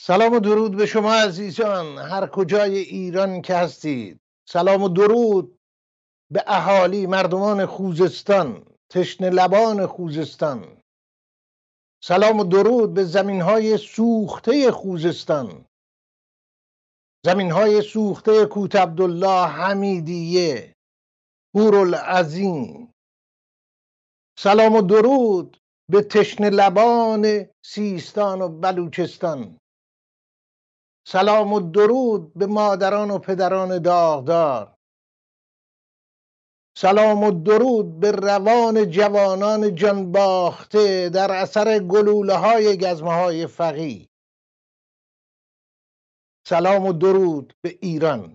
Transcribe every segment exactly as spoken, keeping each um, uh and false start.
سلام و درود به شما عزیزان، هر کجای ایران که هستید. سلام و درود به اهالی مردمان خوزستان، تشنه لبان خوزستان. سلام و درود به زمینهای سوخته خوزستان، زمینهای سوخته کوت عبدالله، حمیدیه، هورالعظیم. سلام و درود به تشنه لبان سیستان و بلوچستان. سلام و درود به مادران و پدران داغدار. سلام و درود به روان جوانان جان باخته در اثر گلوله های گزمه های فقیع. سلام و درود به ایران،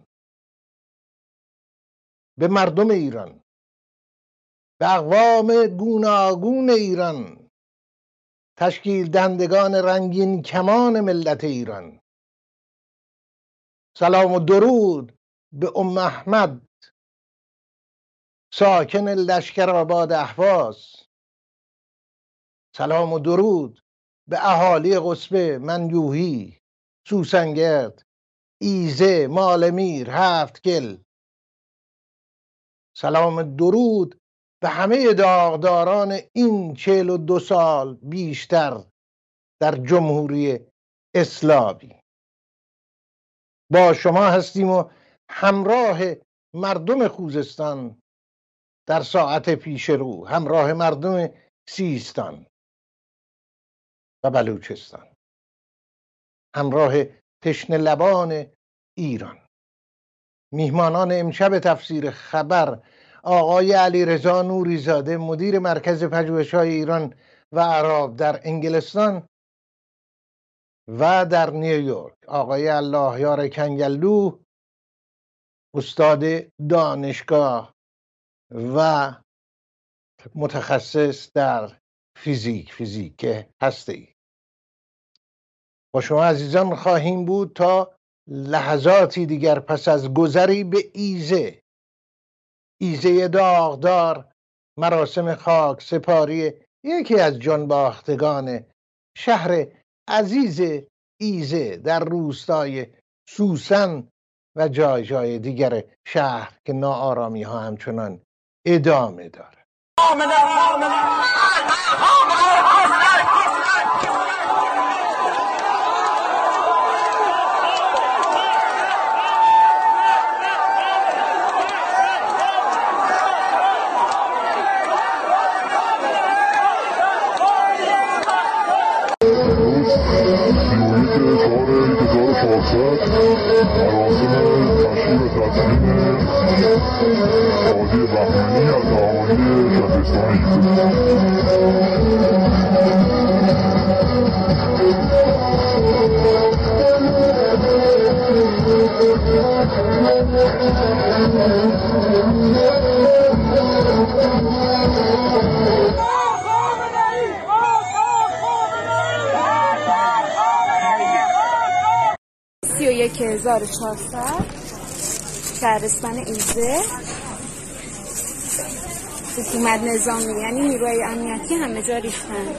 به مردم ایران، به اقوام گوناگون ایران، تشکیل دهندگان رنگین کمان ملت ایران. سلام و درود به ام احمد، ساکن لشکرآباد اهواز. سلام و درود به اهالی قصبه، منیوهی، سوسنگرد، ایزه، مالمیر، هفتگل. سلام و درود به همه داغداران این چهل و دو سال بیشتر در جمهوری اسلامی. با شما هستیم و همراه مردم خوزستان در ساعت پیش رو، همراه مردم سیستان و بلوچستان، همراه تشنه لبان ایران. میهمانان امشب تفسیر خبر آقای علیرضا نوری‌زاده، مدیر مرکز پژوهش‌های ایران و عرب در انگلستان و در نیویورک، آقای اللهیار کنگلو، استاد دانشگاه و متخصص در فیزیک فیزیک هسته‌ای. با شما عزیزان خواهیم بود تا لحظاتی دیگر پس از گذری به ایزه ایزه داغدار، مراسم خاک سپاری یکی از جانباختگان شهر عزیز ایزه در روستای سوسن و جای جای دیگر شهر که ناآرامی ها همچنان ادامه داره. مراسم تشکیل تصمیم قاضی بهمنی از اهالی شهرستان سی و یک هزار و چهارصد شهرستان ایزه. حکومت نظامی یعنی نیروهای امنیتی همه جا ریختن.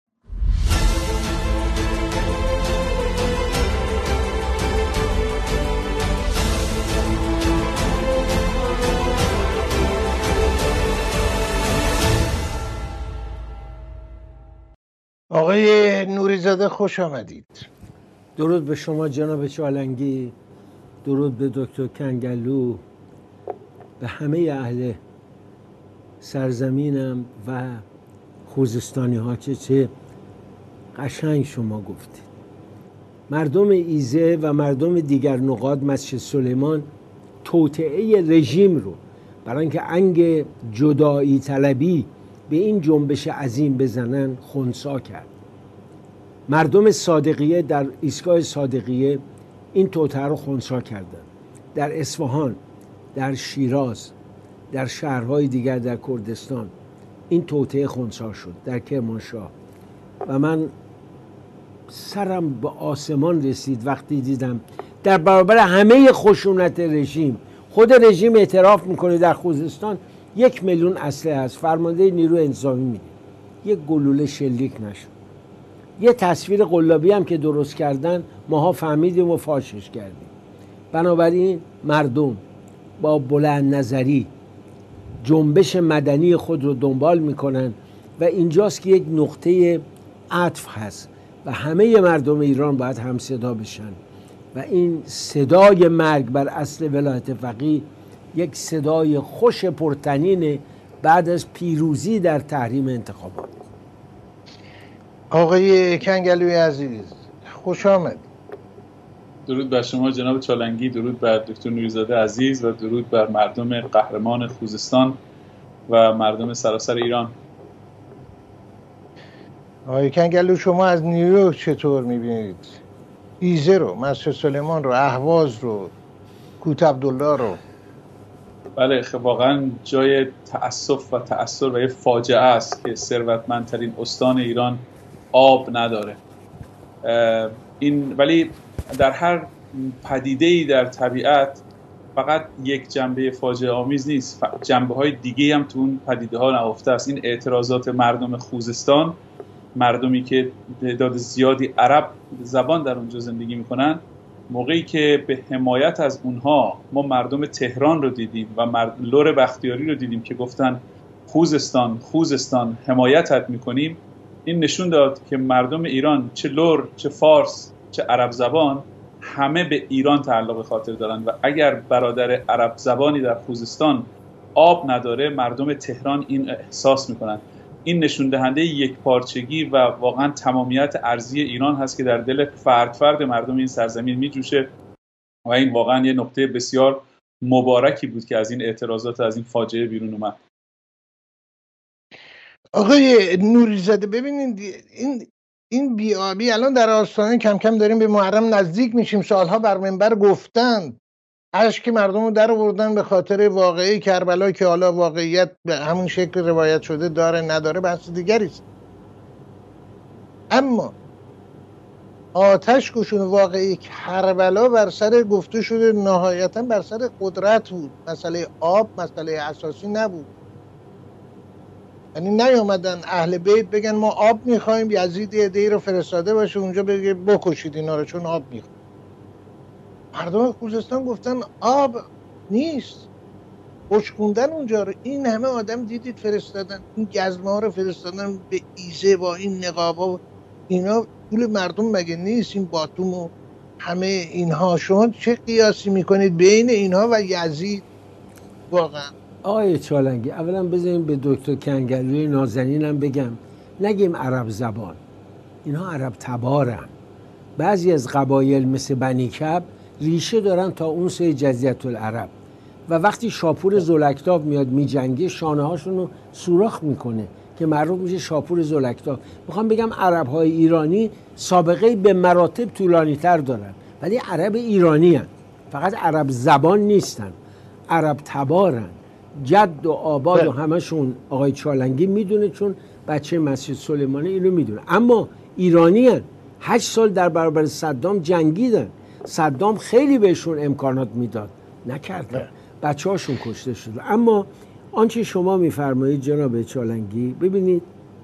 آقای نوری‌زاده خوش آمدید. درود به شما جناب چالنگی، درود به دکتر کنگلو، به همه اهل سرزمینم و خوزستانی ها که چه قشنگ شما گفتید. مردم ایزه و مردم دیگر نقاط مسجد سلیمان توطئه رژیم رو برای اینکه انگ جدایی طلبی به این جنبش عظیم بزنن خنثی کرد. مردم صادقیه در ایستگاه صادقیه این توطئه رو خنثی کردن. در اصفهان، در شیراز، در شهرهای دیگر در کردستان این توطئه خنثی شد، در کرمانشاه. و من سرم به آسمان رسید وقتی دیدم در برابر همه خشونت رژیم، خود رژیم اعتراف میکنه در خوزستان یک میلیون اسلحه هست، فرمانده نیرو انتظامی میگه یک گلوله شلیک نشد. یه تصویر قلابی هم که درست کردن ماها فهمیدیم و فاشش کردیم. بنابراین مردم با بلند نظری جنبش مدنی خود رو دنبال میکنن و اینجاست که یک نقطه عطف هست و همه مردم ایران باید هم صدا بشن و این صدای مرگ بر اصل ولایت فقیه یک صدای خوش پرطنین بعد از پیروزی در تحریم انتخابات. آقای کنگلوی عزیز خوش آمد. درود بر شما جناب چالنگی، درود بر دکتر نوری‌زاده عزیز و درود بر مردم قهرمان خوزستان و مردم سراسر ایران. آقای کنگلو شما از نیویورک چطور میبینید؟ ایزه رو، مسجد سلیمان رو، اهواز رو، کوت عبدالله رو؟ بله خب واقعا جای تأسف و تأثر و یه فاجعه است که ثروتمندترین استان ایران آب نداره. این ولی در هر پدیده‌ای در طبیعت فقط یک جنبه فاجعه آمیز نیست، جنبه های دیگه هم تو اون پدیده ها نهفته است. این اعتراضات مردم خوزستان، مردمی که تعداد زیادی عرب زبان در اونجا زندگی میکنن، موقعی که به حمایت از اونها ما مردم تهران رو دیدیم و مرد لور بختیاری رو دیدیم که گفتن خوزستان خوزستان حمایتت میکنیم، این نشون داد که مردم ایران چه لور چه فارس چه عرب زبان همه به ایران تعلق خاطر دارن و اگر برادر عرب زبانی در خوزستان آب نداره مردم تهران این احساس میکنن. این نشون دهنده یک پارچگی و واقعا تمامیت ارضی ایران هست که در دل فرد فرد مردم این سرزمین میجوشه و این واقعا یه نقطه بسیار مبارکی بود که از این اعتراضات از این فاجعه بیرون اومد. آقای نوری‌زاده ببینید این این بیابی الان در آستانه کم کم داریم به محرم نزدیک میشیم. سالها بر منبر گفتن اشک مردم رو در آوردن به خاطر واقعی کربلا که حالا واقعیت به همون شکل روایت شده داره نداره بحث دیگری است. اما آتش کشون واقعی کربلا بر سر گفته شده نهایتا بر سر قدرت بود، مسئله آب مسئله اساسی نبود. یعنی نیامدن اهل بیت بگن ما آب میخوایم، یزید عده‌ای رو فرستاده باشه اونجا بگه بکشید اینا رو چون آب میخوایم. مردم خوزستان گفتن آب نیست، خشکوندن اونجا رو. این همه آدم دیدید فرستادن، این گزمه ها رو فرستادن به ایزه با این نقابا و اینا، پول مردم مگه نیست؟ این باتوم و همه اینها، شما چه قیاسی میکنید بین اینها و یزید؟ واقعا آقای چالنگی اولا بذاریم به دکتر کنگلوی نازنینم بگم نگیم عرب زبان، اینها عرب تبارن. بعضی از قبایل مثل بنی کعب ریشه دارن تا اون سوی جزیره العرب و وقتی شاپور ذوالکتاب میاد میجنگه شانه هاشون رو سوراخ میکنه که معروف میشه شاپور ذوالکتاب. میخوام بگم عرب های ایرانی سابقه به مراتب طولانی تر دارن ولی عرب ایرانی هن. فقط عرب زبان نیستن، عرب تبارن. جد و آباد و همشون آقای چالنگی میدونه چون بچه مسجد سلیمانی اینو میدونه. اما ایرانی هن. هشت سال در برابر صدام جنگیدن. صدام خیلی بهشون امکانات میداد، نکردن، بچه هاشون کشته شده. اما آنچه شما میفرمایید جناب چالنگی، ببینید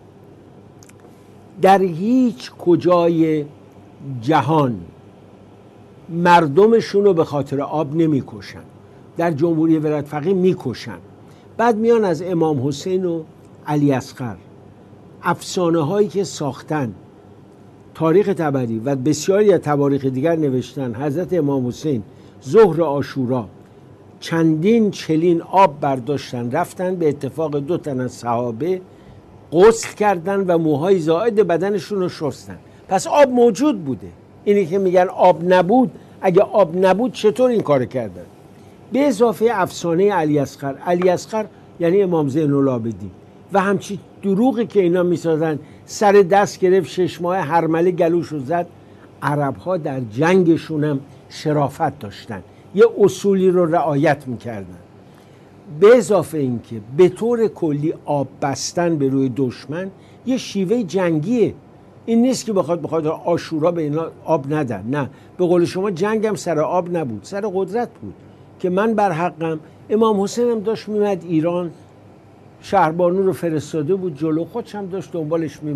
در هیچ کجای جهان مردمشون رو به خاطر آب نمیکشن، در جمهوری ولایت فقیه میکشن. بعد میان از امام حسین و علی اصغر افسانه هایی که ساختن، تاریخ طبری و بسیاری از تواریخ دیگر نوشتن. حضرت امام حسین ظهر عاشورا چندین چلین آب برداشتن رفتن به اتفاق دو تن از صحابه غسل کردن و موهای زائد بدنشون رو شستن. پس آب موجود بوده. اینی که میگن آب نبود، اگه آب نبود چطور این کار کردن؟ به اضافه افسانه علی اصغر. علی اصغر یعنی امام زین العابدین و همچی دروغی که اینا میسازن. سر دست گرفت، شش ماه هرمله گلوش رو زد. عرب ها در جنگشون هم شرافت داشتن، یه اصولی رو رعایت میکردن. به اضافه اینکه به طور کلی آب بستن به روی دشمن یه شیوه جنگیه. این نیست که بخواد بخواد عاشورا به اینا آب ندن، نه. به قول شما جنگ هم سر آب نبود، سر قدرت بود که من بر حقم. امام حسین هم داشت میمد ایران، شهربانو رو فرستاده بود جلو، خودش هم داشت دنبالش میمد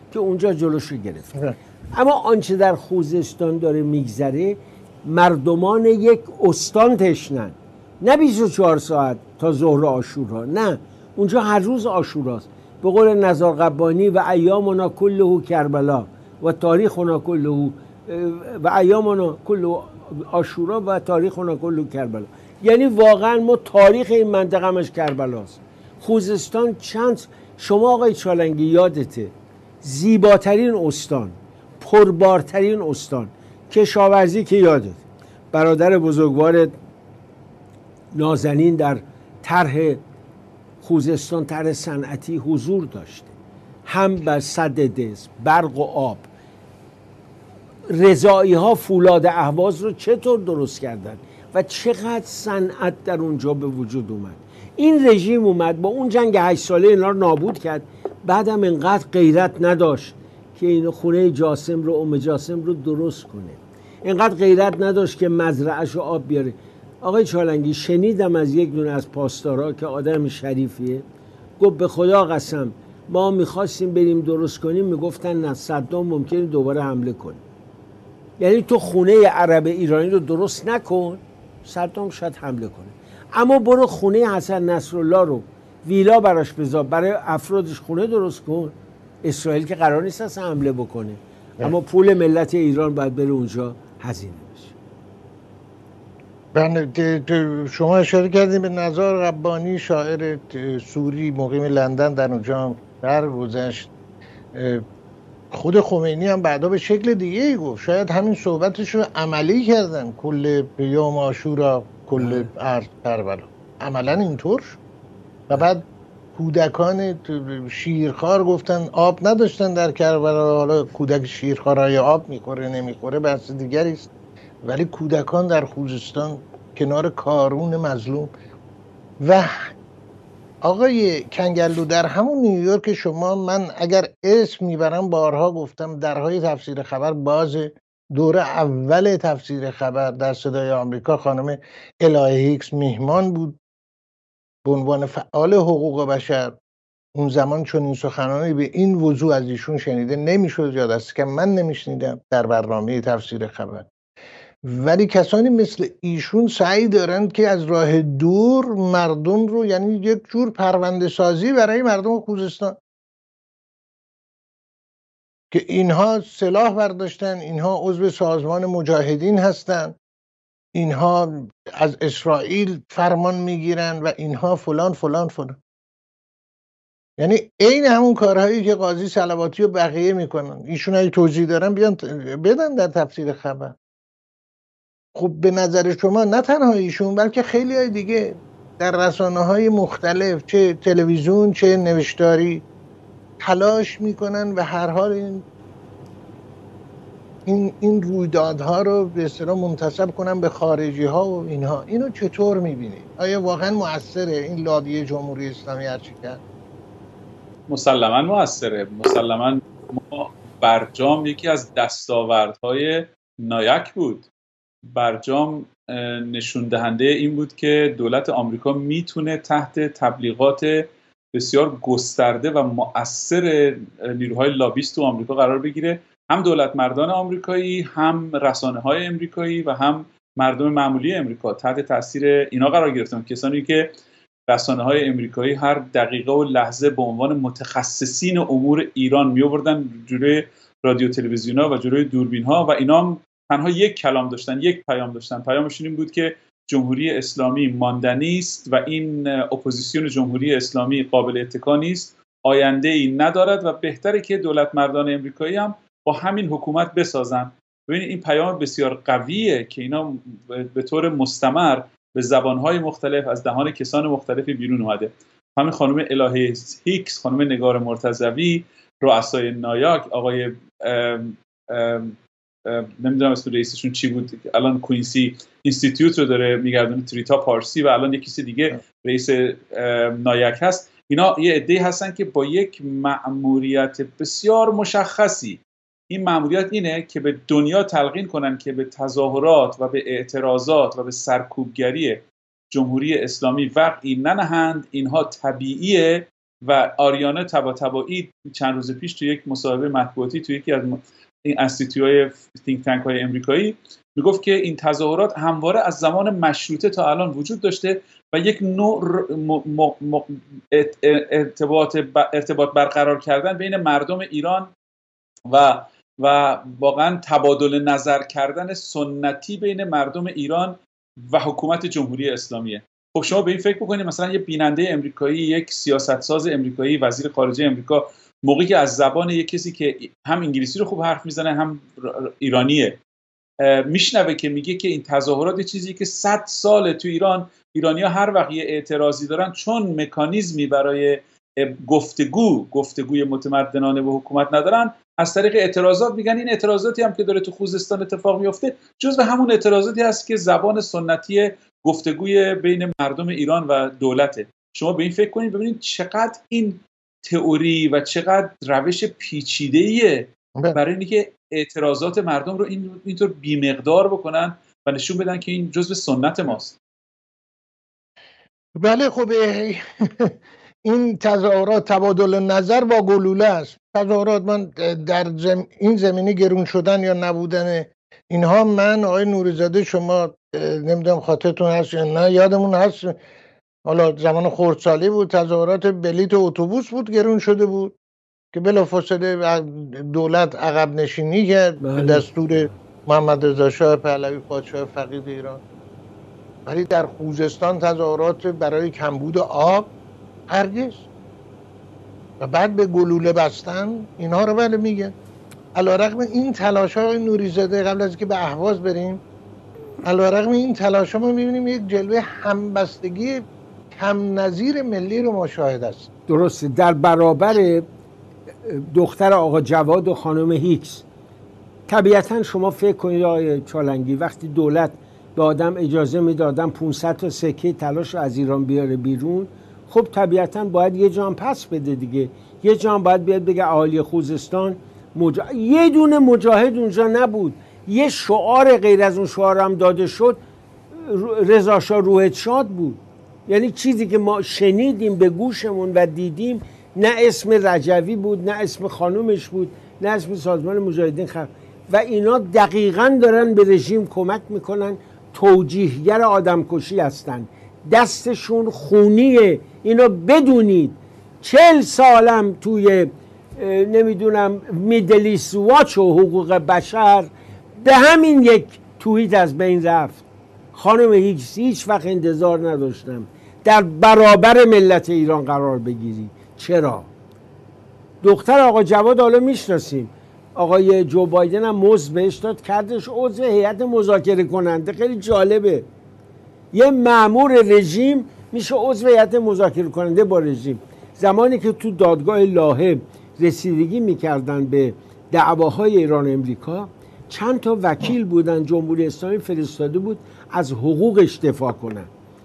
که اونجا جلوش رو گرفت. اما آنچه در خوزستان داره میگذره، مردمان یک استان تشنن، نه بیست و چهار ساعت تا ظهر عاشورا، نه، اونجا هر روز عاشوراست. به قول نزار قبانی و ایامنا کله کربلا و تاریخنا کله و ایامنا کله عاشورا و تاریخنا کله کربلا. یعنی واقعا ما تاریخ این منطقه همش کربلاست. خوزستان چند، شما آقای چالنگی یادته زیباترین استان، پربارترین استان، کشاورزی که یادت، برادر بزرگوار نازنین در طرح خوزستان، طرح صنعتی حضور داشته، هم بر سد دز، برق و آب. رضایی ها فولاد اهواز رو چطور درست کردن و چقدر صنعت در اونجا به وجود اومد. این رژیم اومد با اون جنگ هشت ساله اینا رو نابود کرد، بعدم اینقدر غیرت نداشت که این خونه جاسم رو، ام جاسم رو درست کنه، اینقدر غیرت نداشت که مزرعه‌ش رو آب بیاره. آقای چالنگی شنیدم از یک دونه از پاسدارا که آدم شریفیه، گفت به خدا قسم ما میخواستیم بریم درست کنیم، میگفتن نه، صدام ممکنه دوباره حمله کنه. یعنی تو خونه عرب ایرانی رو درست نکن، صدام شاید حمله کنه، اما برو خونه حسن نصرالله رو ویلا براش بذار، برای افرادش خونه درست کن. اسرائیل که قرار نیست اصلا حمله بکنه، اما پول ملت ایران باید بره اونجا هزینه بشه. شما اشاره کردیم به نزار قبانی، شاعر سوری مقیم لندن، در اونجا هم درگذشت. خود خمینی هم بعدا به شکل دیگه ای گفت، شاید همین صحبتش رو عملی کردن، کل یوم عاشورا کل ارض کربلا، عملا اینطور. و بعد کودکان شیرخوار گفتن آب نداشتن در کربلا، حالا کودک شیرخوارای آب میخوره نمیخوره بحث دیگری است، ولی کودکان در خوزستان کنار کارون مظلوم. و آقای کنگلو در همون نیویورک شما، من اگر اسم میبرم بارها گفتم، درهای تفسیر خبر باز، دوره اول تفسیر خبر در صدای آمریکا خانم الهه هیکس میهمان بود به عنوان فعال حقوق بشر. اون زمان چون این سخنانی به این وضوح از ایشون شنیده نمیشد، یا دست که من نمیشنیدم در برنامه تفسیر خبر. ولی کسانی مثل ایشون سعی دارند که از راه دور مردم رو، یعنی یک جور پرونده سازی برای مردم خوزستان، که اینها سلاح برداشتن، اینها عضو سازمان مجاهدین هستن، اینها از اسرائیل فرمان میگیرن و اینها فلان فلان فلان. یعنی عین همون کارهایی که قاضی صلواتی و بقیه میکنن. ایشون اگه توضیح دارن بیان بدن در تفسیر خبر. خب به نظر شما نه تنها ایشون بلکه خیلی های دیگه در رسانه های مختلف، چه تلویزیون چه نوشتاری، تلاش میکنن و هر حال این این این رویدادها رو به اصطلاح منتسب کنن به خارجی ها و اینها. اینو چطور میبینید؟ آیا واقعا مؤثره این لابی جمهوری اسلامی هرچی کرد؟ مسلما مؤثره. مسلما ما برجام یکی از دستاوردهای نایک بود. برجام نشون دهنده این بود که دولت آمریکا میتونه تحت تبلیغات بسیار گسترده و مؤثر نیروهای لابیست تو آمریکا قرار بگیره، هم دولت مردان آمریکایی، هم رسانه های آمریکایی و هم مردم معمولی آمریکا تحت تاثیر اینا قرار گرفتن. کسانی که رسانه های آمریکایی هر دقیقه و لحظه به عنوان متخصصین امور ایران می آوردن جلوی رادیو تلویزیون‌ها و جلوی دوربین‌ها و اینا تنها یک کلام داشتن، یک پیام داشتن. پیامشون این بود که جمهوری اسلامی ماندنی است و این اپوزیسیون جمهوری اسلامی قابل اتکا نیست، آینده‌ای ندارد و بهتره که دولت مردان آمریکایی هم با همین حکومت بسازن. ببینید این پیام بسیار قویه که اینا به طور مستمر به زبان‌های مختلف از دهان کسان مختلفی بیرون اومده. همین خانم الهه هیکس، خانم نگار مرتضوی، رؤسای نایاک، آقای ام ام نمیدونم اسم رئیسشون چی بود، الان کوینسی اینستیتوت رو داره میگردونه، تریتا پارسی، و الان یک کسی دیگه رئیس نایاک هست. اینا یه عده‌ای هستن که با یک مأموریت بسیار مشخصی، این مأموریت اینه که به دنیا تلقین کنن که به تظاهرات و به اعتراضات و به سرکوبگری جمهوری اسلامی وقعی ننهند. اینها طبیعیه و آریانا طباطبایی چند روز پیش تو یک مصاحبه مطبوعاتی تو یکی از این انستیتوهای تینک تانک های امریکایی میگفت که این تظاهرات همواره از زمان مشروطه تا الان وجود داشته و یک نوع ارتباط ارتباط برقرار کردن بین مردم ایران و و واقعا تبادل نظر کردن سنتی بین مردم ایران و حکومت جمهوری اسلامیه. خب شما به این فکر بکنید مثلا یه بیننده امریکایی، یک سیاستساز امریکایی، وزیر خارجه امریکا، موقعی که از زبان یک کسی که هم انگلیسی رو خوب حرف میزنه هم ایرانیه میشنوه که میگه که این تظاهرات چیزی که صد سال تو ایران ایرانی‌ها هر وقت یه اعتراضی دارن چون مکانیزمی برای گفتگو گفتگوی متمدنانه با حکومت ندارن از طریق اعتراضات میگن این اعتراضاتی هم که داره تو خوزستان اتفاق میفته جزو همون اعتراضاتی هست که زبان سنتی گفتگوی بین مردم ایران و دولته. شما به این فکر کنید ببینید چقدر این تئوری و چقدر روش پیچیده‌ایه برای اینکه اعتراضات مردم رو این اینطور بی‌مقدار بکنن و نشون بدن که این جزو سنت ماست. بله خب این تظاهرات تبادل نظر با گلوله است. تظاهرات من در زم... این زمینی گرون شدن یا نبودن اینها، من آقای نوری‌زاده شما نمیدونم خاطرتون هست یا نه، یادمون هست حالا زمان خردسالی بود تظاهرات بلیت اتوبوس بود گرون شده بود که بلافاصله دولت عقب نشینی کرد به دستور محمد رضا شاه پهلوی پادشاه فقید ایران. ولی در خوزستان تظاهرات برای کمبود آب هرگز. و بعد به گلوله بستن اینها رو ولی میگن. علیرغم این تلاش های نوری‌زاده قبل از که به اهواز بریم، علیرغم این تلاش ها ما میبینیم یک جلوه همبستگی کم نظیر ملی رو مشاهده است. درسته. در برابر دختر آقا جواد و خانم هیکس طبیعتا شما فکر کنید آقای چالنگی وقتی دولت به آدم اجازه میدادن پانصد تا سکه تلاش رو از ایران بیاره بیرون، خب طبیعتا باید یه جام پس بده دیگه. یه جام باید بیاد بگه اهالی خوزستان مجا... یه دونه مجاهد اونجا نبود. یه شعار غیر از اون شعار هم داده شد، رضا شاه روحت شاد بود. یعنی چیزی که ما شنیدیم به گوشمون و دیدیم نه اسم رجوی بود، نه اسم خانومش بود، نه اسم سازمان مجاهدین خلق. و اینا دقیقاً دارن به رژیم کمک میکنن، توجیهگر آدمکشی هستن، دستشون خونیه. اینو بدونید. چل سالم توی نمیدونم میدلیست واچ و حقوق بشر به همین یک توییت از بین رفت. خانم هیچ هیچ وقت انتظار نداشتم در برابر ملت ایران قرار بگیری. چرا؟ دختر آقا جواد حالا میشناسیم، آقای جو بایدن هم مزد بهش داد، کردش عضو هیئت مذاکره کننده. خیلی جالبه یه مأمور رژیم میشه عضو هیئت مذاکره کننده با رژیم. زمانی که تو دادگاه لاهه رسیدگی میکردن به دعواهای ایران امریکا، چند تا وکیل بودن جمهوری اسلامی فرستاده بود از حقوقش دفاع کنن.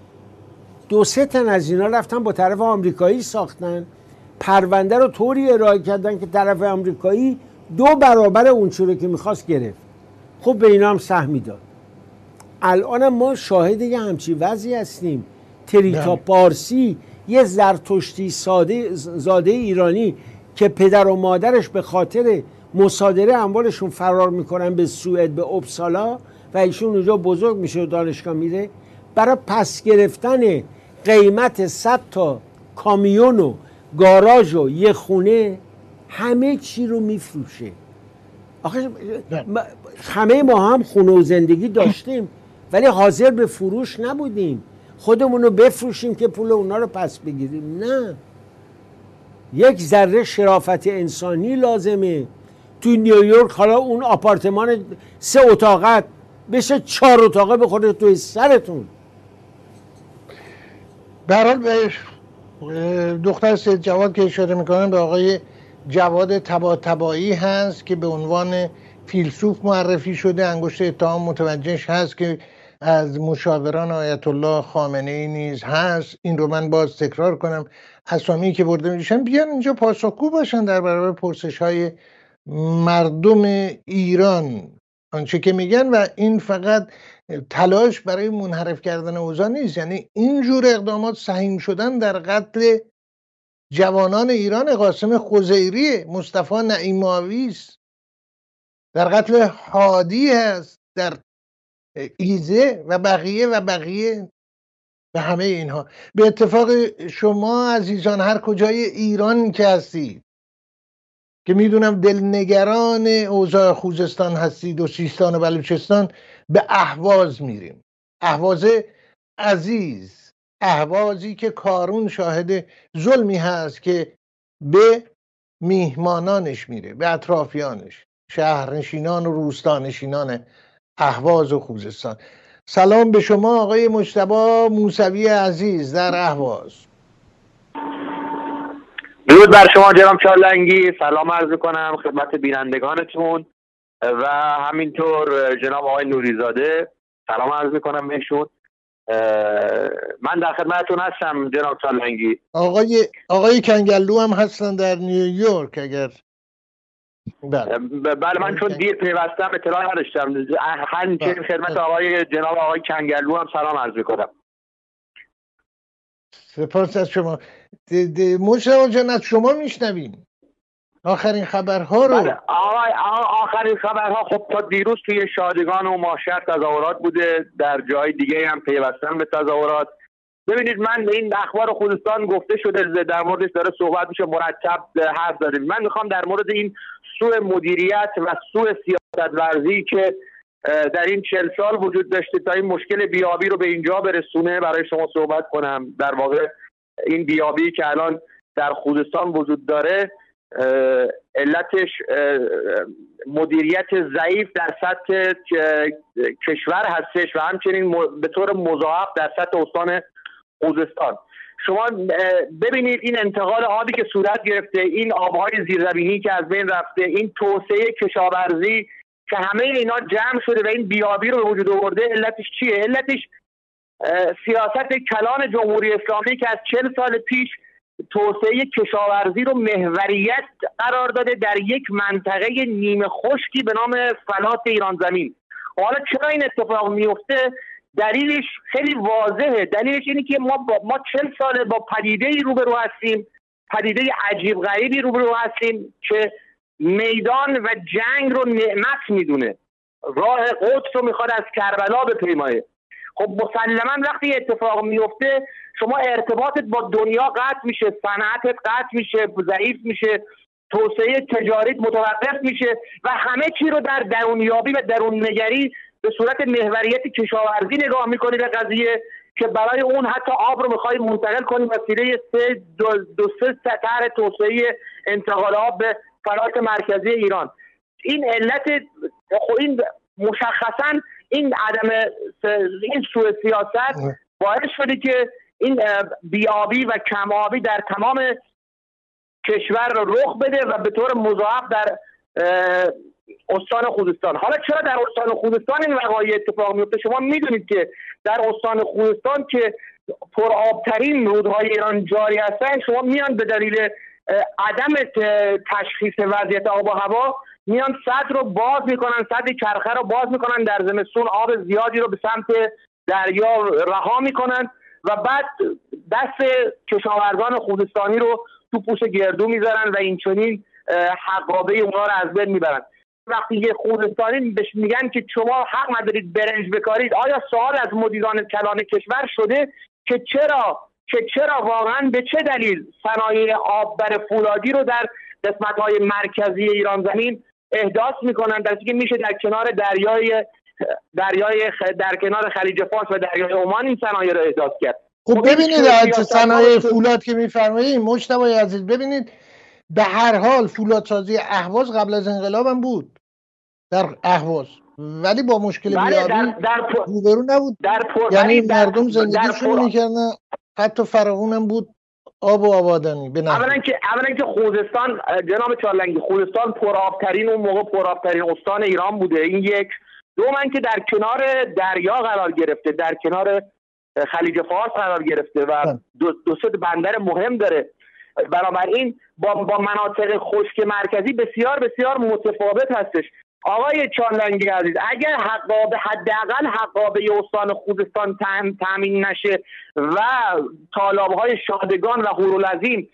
دو سه تن از اینا رفتن با طرف آمریکایی ساختن، پرونده رو طوری ارائه کردن که طرف آمریکایی دو برابر اون چیزی که میخواست گرفت. خب به اینا هم سهمی داد. الان ما شاهد یه همچی وضعی هستیم. تریتا پارسی، یه زرتشتی ساده زاده ایرانی که پدر و مادرش به خاطر مصادره اموالشون فرار میکنن به سوئد، به اپسالا، و ایشون اونجا بزرگ میشه و دانشگاه میره، برای پس گرفتن قیمت صد تا کامیون و گاراژ و یه خونه همه چی رو میفروشه. آخه همه ما هم خونه و زندگی داشتیم ولی حاضر به فروش نبودیم، خودمون رو بفروشیم که پول اونا رو پس بگیریم. نه، یک ذره شرافت انسانی لازمه. تو نیویورک حالا اون آپارتمان سه اتاقت بشه چهار اتاقه بخوره توی سرتون. به هر حال دختر سید جواد که اشاره میکنن به آقای جواد طباطبایی هست که به عنوان فیلسوف معرفی شده، انگشت اتهام متوجهش هست که از مشاوران آیت الله خامنه‌ای نیز هست. این رو من باز تکرار کنم، اسامی که برده میشن بیان اینجا پاسخگو باشن در برابر پرسش های مردم ایران آنچه که میگن. و این فقط تلاش برای منحرف کردن اوضاع نیست، یعنی اینجور اقدامات سهیم شدن در قتل جوانان ایران قاسم خزیری، مصطفی نعیماوی است، در قتل هادی هست، در ایزه و بقیه و بقیه و همه اینها. به اتفاق شما عزیزان هر کجای ایران که هستید که میدونم دلنگران اوضاع خوزستان هستید و سیستان و بلوچستان، به اهواز میریم. اهواز عزیز، اهوازی که کارون شاهد ظلمی هست که به میهمانانش میره، به اطرافیانش، شهرنشینان و روستانشینان اهواز و خوزستان. سلام به شما آقای مجتبی موسوی عزیز در اهواز. درود بر شما جناب چالنگی، سلام عرض کنم خدمت بینندگانتون و همینطور جناب آقای نوریزاده سلام عرض میکنم بهشون. من در خدمتتون هستم جناب چالنگی. آقای آقای کنگلو هم هستن در نیویورک اگر بله بله من چون دیر پیوستم اطلاع نداشتم. همچنین خدمت آقای جناب آقای کنگلو هم سلام عرض میکنم. سپاس از شما. مجتبی جان از شما میشنویم آخرین خبرها رو. بله آقای آخرین خبرها خب تا دیروز توی شادگان و ماشهر تظاهرات بوده، در جای دیگه هم پیوستن به تظاهرات. ببینید من این اخبار خوزستان گفته شده در موردش داره صحبت میشه، مرتب حرف زدیم. من میخوام در مورد این سوء مدیریت و سوء سیاست ورزی که در این چهل سال وجود داشته تا این مشکل بیابی رو به اینجا برسونه برای شما صحبت کنم. در واقع این بیابی که الان در خوزستان وجود داره علتش مدیریت ضعیف در سطح کشور هستش و همچنین به طور مضاعف در سطح استان خوزستان. شما ببینید این انتقال آبی که صورت گرفته، این آبهای زیرزمینی که از بین رفته، این توسعه کشاورزی که همه اینا جمع شده و این بیابی رو به وجود آورده، علتش چیه؟ علتش سیاست کلان جمهوری اسلامی که از چهل سال پیش توسعه کشاورزی رو محوریت قرار داده در یک منطقه نیمه خشکی به نام فلات ایران زمین. حالا چرا این اتفاق میفته؟ دلیلش خیلی واضحه. دلیلش اینه که ما با ما چهل ساله با پدیده‌ای روبرو هستیم، پدیده عجیب غریبی روبرو هستیم که میدان و جنگ رو نعمت میدونه، راه قدس رو میخواد از کربلا بپیمایه. خب مسلما وقتی اتفاق میفته شما ارتباطت با دنیا قطع میشه، صنعتت قطع میشه، ضعیف میشه، توسعه تجاریت متوقف میشه و همه چی رو در درونیابی و درون نگری به صورت محوریت کشاورزی نگاه میکنی به قضیه که برای اون حتی آب رو میخوای منتقل کنی وسیله سه دو, دو سه طرح توسعه انتقال آب به فلات مرکزی ایران. این علت خب این مشخصا این عدم این سوء سیاست باعث شده که این بیابی و کم آبی در تمام کشور رخ بده و به طور مضاعف در استان خوزستان. حالا چرا در استان خوزستان این وقایع اتفاق میفته؟ شما میدونید که در استان خوزستان که پرآبترین رودهای ایران جاری هستن، شما میان به دلیل عدم تشخیص وضعیت آب و هوا میان سد رو باز میکنن، سد کرخه رو باز میکنن، در زمستون آب زیادی رو به سمت دریا رها میکنن و بعد دست کشاورزان خوزستانی رو تو پوست گردو میذارن و این چنین حقابه اونا رو از بین میبرن. وقتی یه خوزستانی بهش میگن که شما حق ندارید برنج بکارید، آیا سوال از مدیران کلان کشور شده که چرا که چرا واقعا به چه دلیل صنایع آببر فولادی رو در قسمت‌های مرکزی ایران زمین احداث میکنن، در حالی که میشه در کنار دریای دریای خ... در کنار خلیج فارس و دریای عمان این صنایع رو احداث کرد. خب ببینید از صنایع فولاد که میفرمایید مجتبی عزیز، ببینید به هر حال فولادسازی اهواز قبل از انقلاب هم بود در اهواز، ولی با مشکل بیابی روبرو نبود. یعنی مردم زندگیشون میکردن، حتی فراغون هم بود آب و آبادانی. اولا که اولا که خوزستان جناب چالنگی، خوزستان پرآبترین اون موقع پرآبترین استان ایران بوده، این یک. دوم که در کنار دریا قرار گرفته، در کنار خلیج فارس قرار گرفته و دو, دو سه بندر مهم داره. بنابراین با با مناطق خشک مرکزی بسیار بسیار متفاوت هستش. آقای چالنگی عزیز، اگر حقابه حداقل حقابه استان خوزستان تامین نشه و تالاب‌های شادگان و هورالعظیم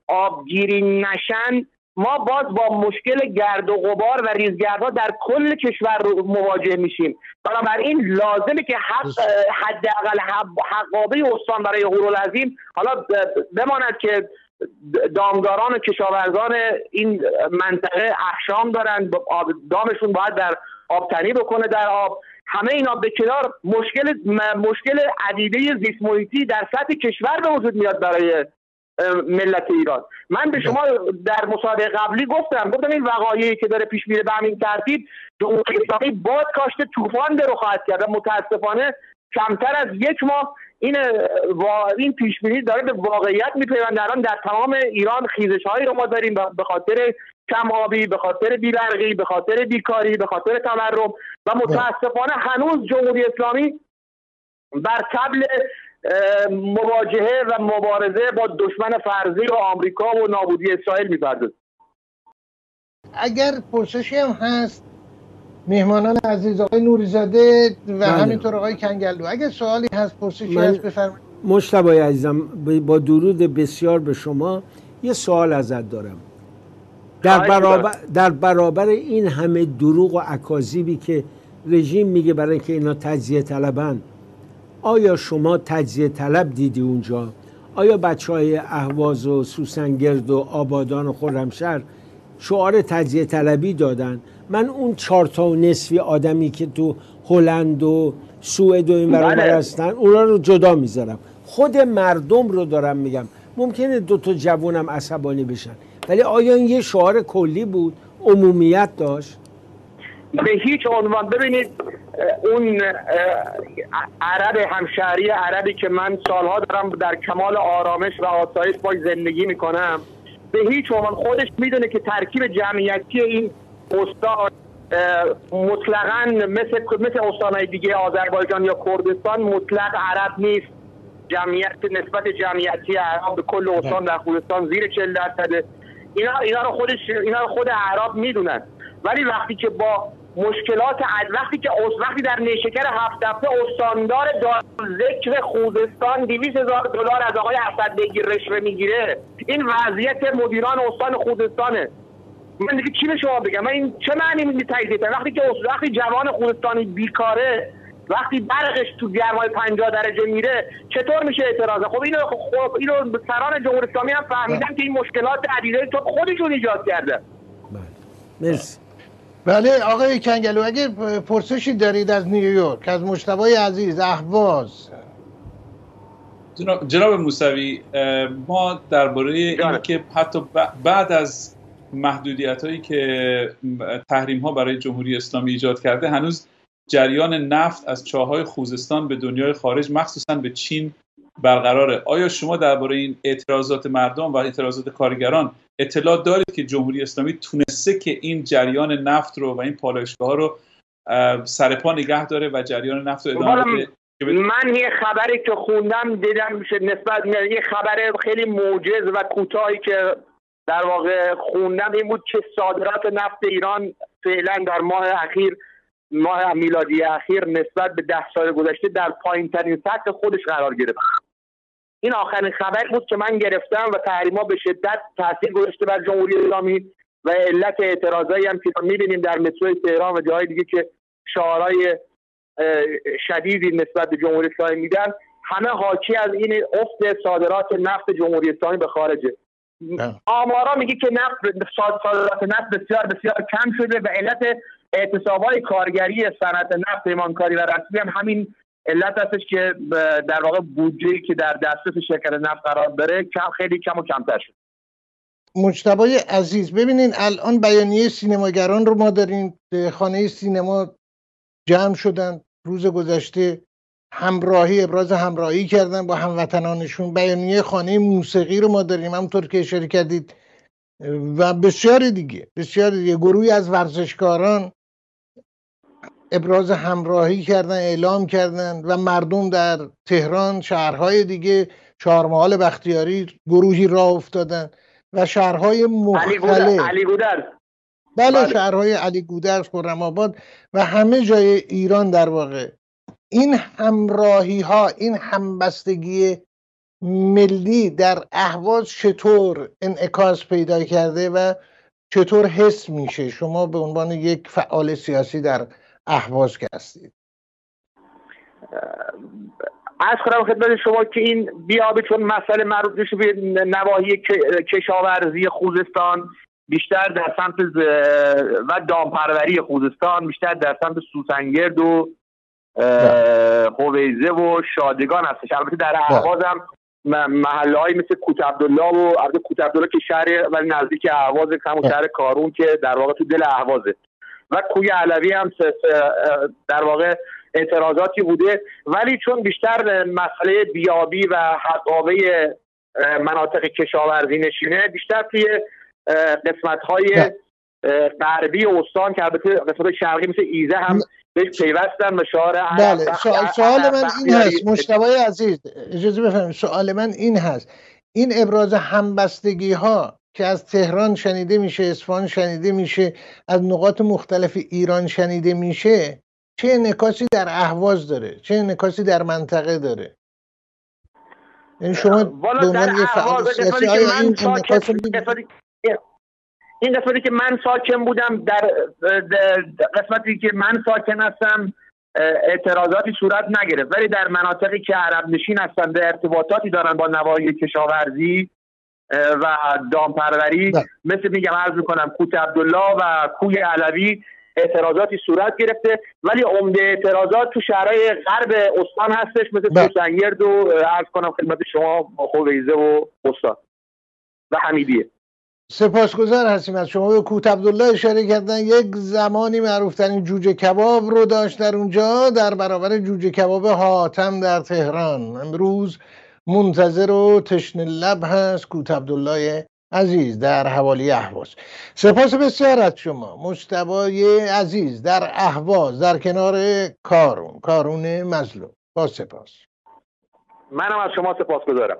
آبگیری نشن ما باز با مشکل گرد و غبار و ریزگردها در کل کشور مواجه میشیم. بنابراین لازمه که حق حداقل حقابه استان برای هورالعظیم حالا بماند که دامداران و کشاورزان این منطقه احشام دارن، دامشون باید در آبتنی بکنه در آب، همه اینا به کنار مشکل مشکل عدیده زیست محیطی در سطح کشور به وجود میاد برای ملت ایران. من به شما در مصاحبه قبلی گفتم گفتم این وقایعی که داره پیش میره به همین ترتیب جمهوری اسلامی باد کاشته طوفان درو خواهد کرد و متاسفانه کمتر از یک ماه این این پیش بینی داره به واقعیت میپیونده. الان در تمام ایران خیزش‌هایی رو ما داریم به خاطر کم آبی، به خاطر بی‌برقی، به خاطر بیکاری، به خاطر تورم و متاسفانه هنوز جمهوری اسلامی بر طبل مواجهه و مبارزه با دشمن فرضی و آمریکا و نابودی اسرائیل می‌پردازه. اگر پرسشی هم هست مهمانان عزیز آقای نوری‌زاده و همینطور آقای کنگلو، اگر سوالی هست پرسشی هست بفرمایید. مجتبی عزیزم با درود بسیار به شما یه سوال ازت دارم. در برابر در برابر این همه دروغ و اکاذیبی که رژیم میگه برای اینکه اینا تجزیه طلبن، آیا شما تجزیه طلب دیدی اونجا؟ آیا بچهای اهواز و سوسنگرد و آبادان و خرمشهر شعار تجزیه طلبی دادن؟ من اون چهار تا و نصفی آدمی که تو هلند و سوئد و این برابر هستن اونا رو جدا میذارم، خود مردم رو دارم میگم. ممکنه دو تا جوونم عصبانی بشن، ولی آیا این یه شعار کلی بود؟ عمومیت داشت؟ به هیچ عنوان. ببینید اون عرب همشهری عربی که من سالها دارم در کمال آرامش و آسایش باش زندگی میکنم، به هیچ عنوان خودش میدونه که ترکیب جمعیتی این استان مطلقاً مثل مثل استانهای دیگه آذربایجان یا کردستان مطلق عرب نیست. جمعیت نسبت جمعیتی عرب به کل استان در خوزستان زیر چهل درصده. اینا اینا رو خودش اینا رو خود اعراب میدونن. ولی وقتی که با مشکلات عد... وقتی که وقتی در نیشکر هفت هفته استاندار دارالذکر خوزستان دویست هزار دلار از آقای اسدبگی رشوه میگیره، این وضعیت مدیران استان خوزستانه. من دیگه چی به شما بگم؟ من این چه معنی میده تجدید؟ وقتی که وقتی جوان خوزستانی بیکاره، وقتی برقش تو گرمای پنجاه درجه میره، چطور میشه اعتراض؟ خب اینو خب اینو سران جمهوری اسلامی هم فهمیدن که این مشکلات عدیده تو خودشون ایجاد کرده. مرسی. بله آقای کنگلو، اگه پرسشی دارید از نیویورک، از مجتبی عزیز، اهواز. جناب, جناب موسوی، ما درباره این که حتی بعد از محدودیت هایی که تحریم ها برای جمهوری اسلامی ایجاد کرده، هنوز جریان نفت از چاهای خوزستان به دنیای خارج مخصوصا به چین برقراره. آیا شما درباره این اعتراضات مردم و اعتراضات کارگران اطلاع دارید که جمهوری اسلامی تونسته که این جریان نفت رو و این پالایشگاه ها رو سرپا نگه داره و جریان نفت رو ادامه بده؟ من یه خبری که خوندم دیدم میشه نسبت یه خبر خیلی موجز و کوتاهی که در واقع خوندم این بود که صادرات نفت ایران فعلا در ماه اخیر ماه میلادی اخیر نسبت به ده سال گذشته در پایین ترین سطح خودش قرار گرفت. این آخرین خبر بود که من گرفتم و تحریم‌ها به شدت تاثیر گذاشته بر جمهوری اسلامی و علت اعتراضایی هم که می‌بینیم در مترو تهران و جاهای دیگه که شعارهای شدیدی نسبت به جمهوری اسلامی میدن، همه حاکی از این افت صادرات نفت جمهوری اسلامی به خارجه. آمارا میگه که نفت صادرات نفت بسیار بسیار کم شده و علت اعتصاب‌های کارگری صنعت نفت پیمانکاری و رسمی هم همین علت هستش که در واقع بودجه‌ای که در دسترس شرکت نفت قرار داره کم خیلی کم و کمتر شد. مجتبی عزیز، ببینین الان بیانیه سینماگران رو ما داریم، خانه سینما جمع شدن روز گذشته، همراهی ابراز همراهی کردن با هموطنانشون. بیانیه خانه موسیقی رو ما داریم همونطور که اشاره کردید و بسیاری دیگه بسیاری دیگه. گروهی از ورزشکاران ابراز همراهی کردن، اعلام کردن و مردم در تهران، شهرهای دیگه، چهارمحال بختیاری گروهی راه افتادن و شهرهای مختلف، علی گودرز، بله, بله شهرهای علی گودرز، خرم‌آباد و همه جای ایران. در واقع این همراهی ها، این همبستگی ملی در اهواز چطور انعکاس پیدا کرده و چطور حس میشه شما به عنوان یک فعال سیاسی در اهواز که هستید؟ از خودم خدمت شما که این بیابه چون مسئله مربوط میشه به نواحی کشاورزی خوزستان، بیشتر در سمت و دامپروری خوزستان، بیشتر در سمت سوسنگرد و هویزه و شادگان هستش. البته در اهواز هم محله های مثل کوت عبدالله و البته کوت عبدالله که شهر ولی نزدیک اهواز، همون شهر کارون که در واقع تو دل اهوازه، و کوی علوی هم در واقع اعتراضاتی بوده، ولی چون بیشتر مسئله بیابی و حقابه مناطق کشاورزی نشینه، بیشتر توی قسمت‌های غربی استان که البته قسمت شرقی مثل ایزه هم بهش پیوستن و شعار بله. سوال من این هست مجتبی عزیز، اجازه بفرمایید، سوال من این هست، این ابراز همبستگی ها که از تهران شنیده میشه، اصفهان شنیده میشه، از نقاط مختلف ایران شنیده میشه، چه انعکاسی در اهواز داره؟ چه انعکاسی در منطقه داره؟ یعنی شما به عنوان یه فعال سیاسی آیا این انعکاس این قسمتی که من ساکن بودم، در قسمتی که من ساکن هستم اعتراضاتی صورت نگرفت، ولی در مناطقی که عرب نشین هستن به ارتباطاتی دارن با نواحی کشاورزی و دامپروری، مثل میگم عرض میکنم کوت عبدالله و کوی علوی، اعتراضاتی صورت گرفته، ولی عمده اعتراضات تو شهرهای غرب استان هستش، مثل سوسنگرد و عرض کنم خدمت شما هویزه و استان و حمیدیه. سپاسگزار هستیم از شما. به کوت عبدالله اشاره کردن، یک زمانی معروفترین جوجه کباب رو داشت در اونجا، در برابر جوجه کباب حاتم در تهران. امروز منتظر و تشنه لب هست کوت عبدالله عزیز در حوالی اهواز. سپاس بسیار از شما مجتبی عزیز در اهواز در کنار کارون کارون مظلوم. با سپاس. منم از شما سپاسگزارم.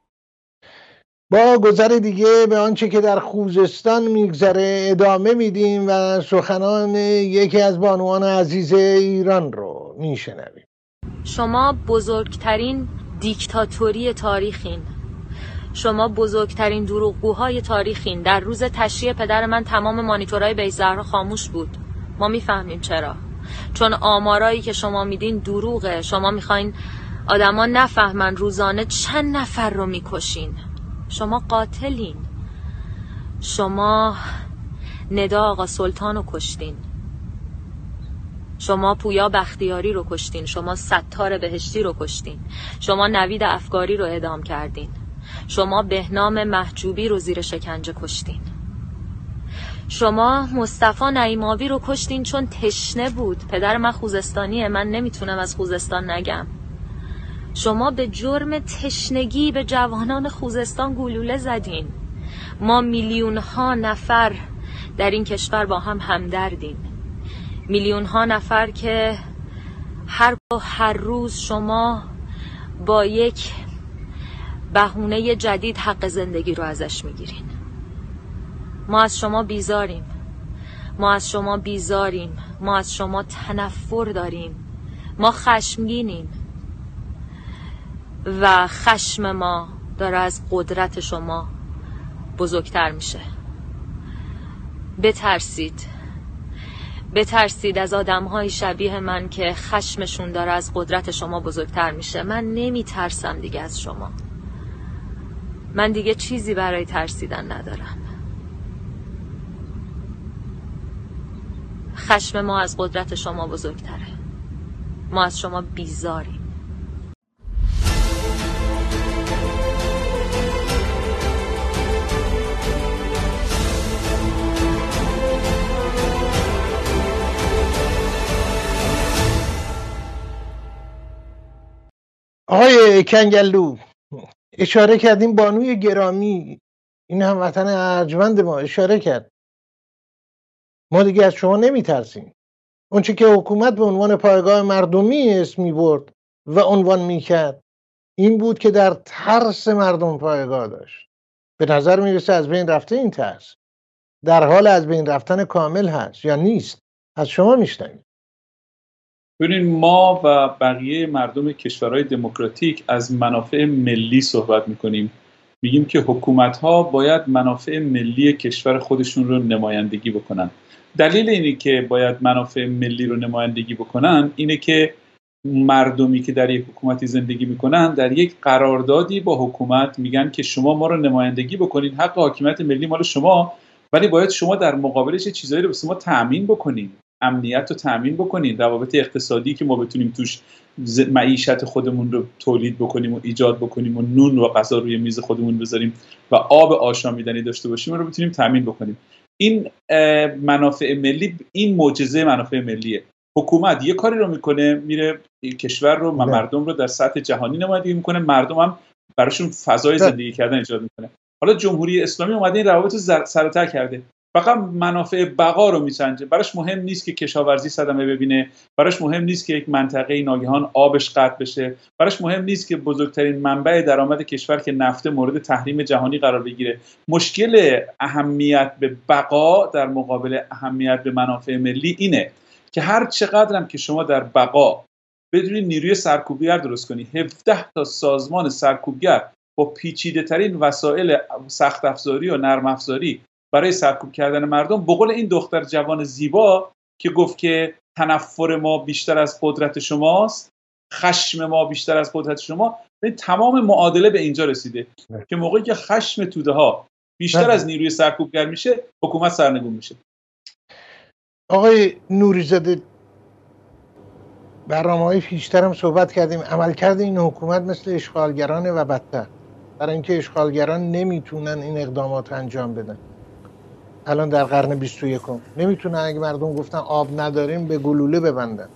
با گذر دیگه به آنچه که در خوزستان میگذره ادامه میدیم و سخنان یکی از بانوان عزیز ایران رو میشنویم. شما بزرگترین دیکتاتوری تاریخین، شما بزرگترین دروغگوهای تاریخین. در روز تشییع پدر من تمام مانیتورهای بیت زهرا خاموش بود. ما میفهمیم چرا، چون آمارایی که شما میدین دروغه. شما میخواین آدما نفهمن روزانه چند نفر رو میکشین. شما قاتلین. شما ندا آقا سلطان رو کشتین، شما پویا بختیاری رو کشتین، شما ستار بهشتی رو کشتین، شما نوید افکاری رو اعدام کردین، شما بهنام محجوبی رو زیر شکنجه کشتین، شما مصطفی نعیم‌آبی رو کشتین چون تشنه بود. پدر من خوزستانیه، من نمیتونم از خوزستان نگم. شما به جرم تشنگی به جوانان خوزستان گلوله زدین. ما میلیون ها نفر در این کشور با هم همدردیم، میلیون ها نفر که هر هر روز شما با یک بهونه جدید حق زندگی رو ازش میگیرین. ما از شما بیزاریم، ما از شما بیزاریم، ما از شما تنفر داریم، ما خشمگینیم و خشم ما داره از قدرت شما بزرگتر میشه. بترسید، بترسید از آدم‌های شبیه من که خشمشون داره از قدرت شما بزرگتر میشه. من نمیترسم دیگه از شما، من دیگه چیزی برای ترسیدن ندارم. خشم ما از قدرت شما بزرگتره، ما از شما بیزاریم. آقای کنگلو اشاره کردیم، بانوی گرامی، این هموطن ارجمند ما اشاره کرد، ما دیگه از شما نمیترسیم. اون چی که حکومت به عنوان پایگاه مردمی اسم میبرد و عنوان میکرد این بود که در ترس مردم پایگاه داشت. به نظر میرسه از بین رفته این ترس، در حال از بین رفتن کامل هست یا نیست؟ از شما میشنویم. ببینید ما و بقیه مردم کشورهای دموکراتیک از منافع ملی صحبت میکنیم. میگیم که حکومت‌ها باید منافع ملی کشور خودشون رو نمایندگی بکنن. دلیل اینی که باید منافع ملی رو نمایندگی بکنن اینه که مردمی که در یک حکومتی زندگی میکنن در یک قراردادی با حکومت میگن که شما ما رو نمایندگی بکنید، حق حاکمیت ملی مال شما، ولی باید شما در مقابلش چیزایی رو واسه ما تأمین بکنید، امنیت رو تأمین بکنید، روابط اقتصادی که ما بتونیم توش معیشت خودمون رو تولید بکنیم و ایجاد بکنیم و نون و غذا روی میز خودمون بذاریم و آب آشامیدنی داشته باشیم رو بتونیم تأمین بکنیم. این منافع ملی، این معجزه منافع ملیه. حکومت یه کاری رو میکنه، میره کشور رو و مردم رو در سطح جهانی نمایندگی میکنه، مردم هم براشون فضای زندگی کردن ایجاد میکنه. حالا جمهوری اسلامی اومده این روابط رو سرتر کرده، فقط منافع بقا رو میسنجه. براش مهم نیست که کشاورزی صدمه ببینه، براش مهم نیست که یک منطقه ناگهان آبش قطع بشه، براش مهم نیست که بزرگترین منبع درآمد کشور که نفت مورد تحریم جهانی قرار بگیره. مشکل اهمیت به بقا در مقابل اهمیت به منافع ملی اینه که هر چقدر هم که شما در بقا بدون نیروی سرکوبگر درست کنی، هفده تا سازمان سرکوبگر با پیچیده ترین وسایل سخت افزاری و نرم افزاری برای سرکوب کردن مردم، به قول این دختر جوان زیبا که گفت که تنفر ما بیشتر از قدرت شماست، خشم ما بیشتر از قدرت شما، این تمام معادله به اینجا رسیده نه. که موقعی که خشم توده ها بیشتر نه. از نیروی سرکوبگر میشه، حکومت سرنگون میشه. آقای نوری‌زاده، برنامه‌های پیشتر هم صحبت کردیم، عملکرد این حکومت مثل اشغالگرانه و بدتر، برای اینکه اشغالگران نمیتونن این اقدامات انجام بدن. الان در قرن بیست و یکم نمیتونن اگه مردم گفتن آب نداریم به گلوله ببندن.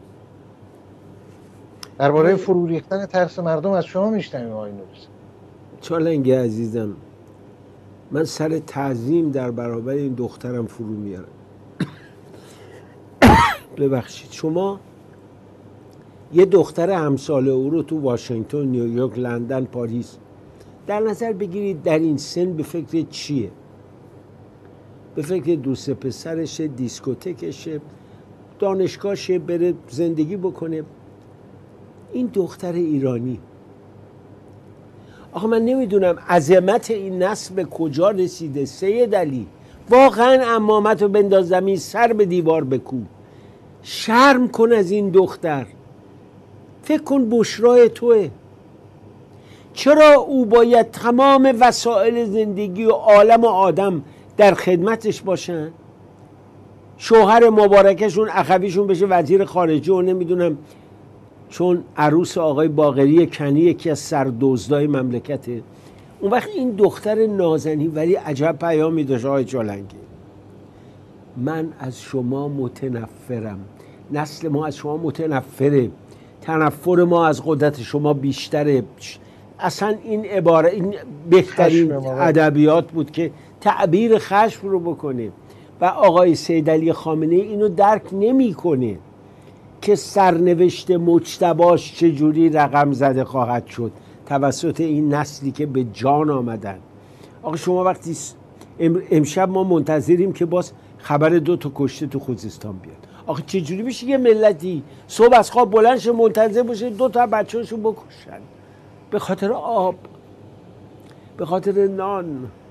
درباره فرو ریختن ترس مردم از شما میشنویم آقای نوری‌زاده. چالنگی عزیزم، من سر تعظیم در برابر این دخترم فرو میارم. ببخشید، شما یه دختر همسال او رو تو واشنگتن، نیویورک، لندن، پاریس در نظر بگیرید، در این سن به فکر چیه؟ به فکر دوست پسرشه، دیسکوتکشه، دانشگاهشه، بره زندگی بکنه. این دختر ایرانی، آخه من نمیدونم عظمت این نسل به کجا رسیده. سید علی، واقعا عمامت رو بنداز زمین، سر به دیوار بکو، شرم کن از این دختر. فکر کن بشرای توه. چرا او باید تمام وسایل زندگی و عالم و آدم در خدمتش باشن؟ شوهر مبارکشون اخویشون بشه وزیر خارجه و نمیدونم چون عروس آقای باقری کنی یکی از سردزدای مملکته. اون وقت این دختر نازنین ولی عجب پیامی داشت آقای چالنگی. من از شما متنفرم، نسل ما از شما متنفره، تنفر ما از قدرت شما بیشتره. اصلا این عباره، این بهترین ادبیات بود که تعبیر خشم رو بکنه و آقای سید علی خامنه‌ای اینو درک نمی‌کنه که سرنوشت مجتباش چجوری رقم زده خواهد شد توسط این نسلی که به جان آمدن. آقا شما وقتی امشب ما منتظریم که باز خبر دو تا کشته تو خوزستان بیاد. آخه چجوری بشه یه ملتی صبح از خواب بلند شه منتظر باشه دو تا بچه‌شو بکشن به خاطر آب، به خاطر نان؟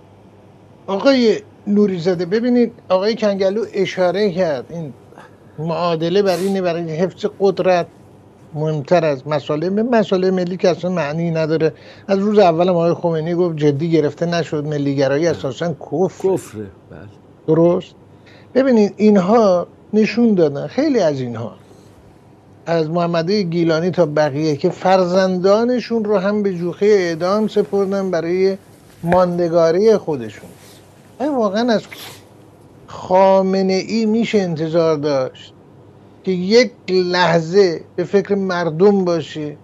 آقای نوری‌زاده، ببینید آقای کنگلو اشاره کرد این معادله بر اینه، برای حفظ قدرت مهمتر از مسئله مسئله ملی که اصلا معنی نداره. از روز اول آقای خمینی گفت جدی گرفته نشد، ملیگرایی اساسا کفر کفره. بله درست. ببینید اینها نشون دادن، خیلی از اینها از محمد گیلانی تا بقیه، که فرزندانشون رو هم به جوخه اعدام سپردن برای ماندگاری خودشون. واقعا از خامنه ای میشه انتظار داشت که یک لحظه به فکر مردم باشه؟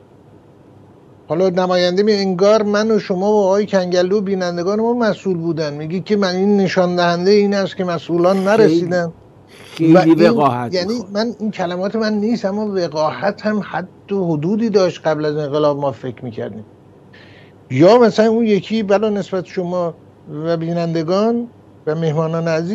حالا نماینده می انگار من و شما و آقای کنگلو بینندگان ما مسئول بودن، میگی که من این نشان دهنده این است که مسئولان نرسیدن. خیلی وقاحت، یعنی من این کلمات من نیست، اما وقاحت هم حد و حدودی داشت. قبل از انقلاب ما فکر میکردیم. یا مثلا اون یکی بلا نسبت شما و بینندگان و مهمانان عزیز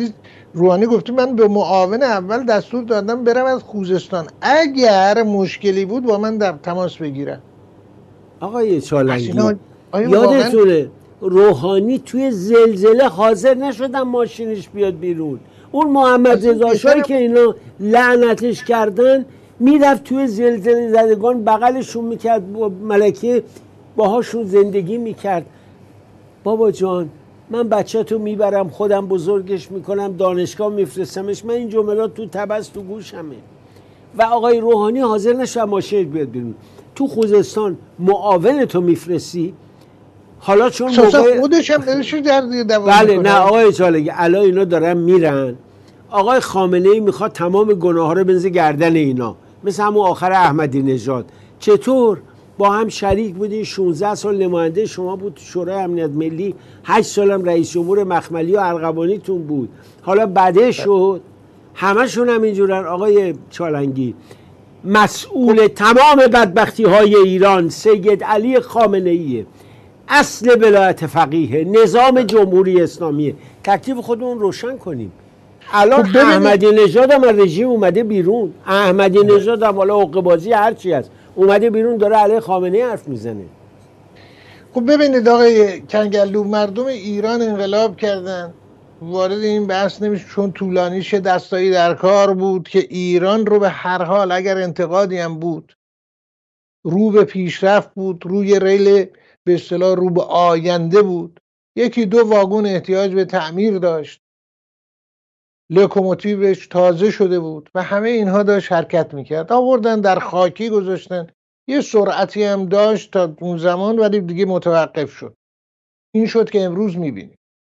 روحانی گفته من به معاون اول دستور دادم برم از خوزستان اگر مشکلی بود با من در تماس بگیرم. آقای چالنگی اینا- آیا یادتونه روحانی توی زلزله حاضر نشدن ماشینش بیاد بیرون؟ اون محمد رضا شاهی که اینا لعنتش کردن میرفت توی زلزله زدگان بغلشون میکرد، با ملکه باهاشون زندگی میکرد. بابا جان من بچه تو میبرم خودم بزرگش میکنم دانشگاه میفرستمش، من این جملات تو تبس تو گوشمه. و آقای روحانی حاضر نشد ماشین بیاد بیرون. تو خوزستان معاون تو میفرستی، حالا چون موقع خودش هم دلش درد دوام بله میکنه. نه آقای چالگی الان اینا دارن میرن، آقای خامنه ای میخواد تمام گناه ها رو بنزه گردن اینا، مثل همون آخر احمدی نژاد. چطور با هم شریک بودین، شانزده سال نماینده شما بود تو شورای امنیت ملی، هشت سالم رئیس جمهور مخملی و ارغوانیتون بود، حالا بده شد. همشون هم اینجورن آقای چالنگی. مسئول تمام بدبختی های ایران سید علی خامنه ایه، اصل ولایت فقیه، نظام جمهوری اسلامیه. تکلیف خودمون روشن کنیم. الان خب ببینید- احمدی نژاد هم از رژیم اومده بیرون، احمدی نژاد هم حالا عقبازی هر چی هست اومده بیرون داره علیه خامنه حرف میزنه. خب ببینید آقای کنگلو، مردم ایران انقلاب کردن، وارد این بحث نمیشه چون طولانی شه، دستایی در کار بود که ایران رو به هر حال اگر انتقادی هم بود رو به پیشرفت بود، روی ریل به اصطلاح رو به آینده بود. یکی دو واگن احتیاج به تعمیر داشت، لوکوموتیوش تازه شده بود و همه اینها داشت حرکت میکرد. آوردن در خاکی گذاشتن، یه سرعتی هم داشت تا اون زمان ولی دیگه متوقف شد. این شد که امروز میبینیم